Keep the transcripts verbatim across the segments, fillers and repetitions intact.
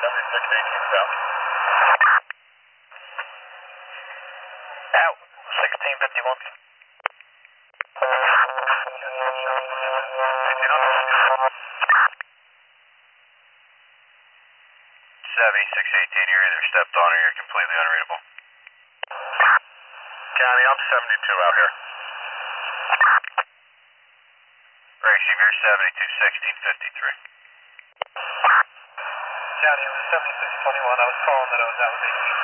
seventy-six eighteen south. Out, sixteen fifty-one. seventy-six eighteen, you're either stepped on or you're completely unreadable. County, I'm seventy-two out here. Receiver seventy-two sixteen fifty-three. County, it was seventy-six twenty-one. I was calling that I was out with eighteen.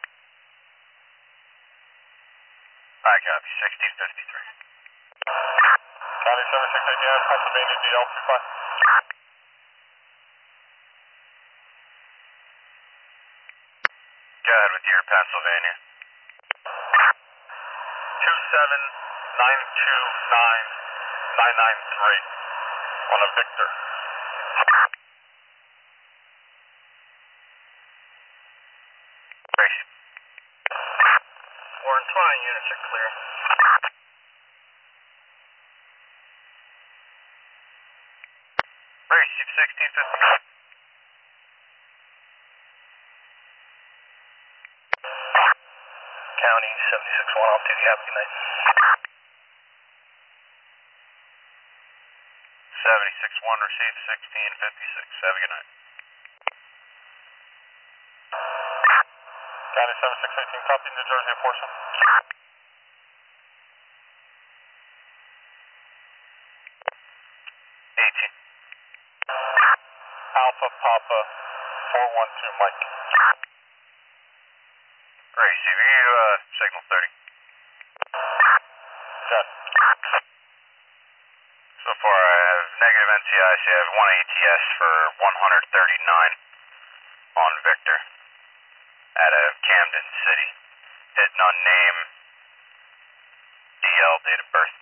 I copy, sixteen fifty-three. County seventy-six eighteen, Pennsylvania D L two five. Go ahead with your Pennsylvania. two seven nine two nine nine nine three on a Victor. Gracie. Warren, twenty units are clear. Receive sixteen fifty. County, seventy-six one off duty. Have a good night. seventy-six one, receive sixteen fifty-six. Have a good night. County seventy-six eighteen, copy New Jersey portion. eighteen. Alpha Papa four one two Mike. Receiver, you uh, signal thirty. Got it. So far I have negative N C I, so I have one A T S for one thirty-nine on Victor out of Camden City. Hitting on name, D L, date of birth.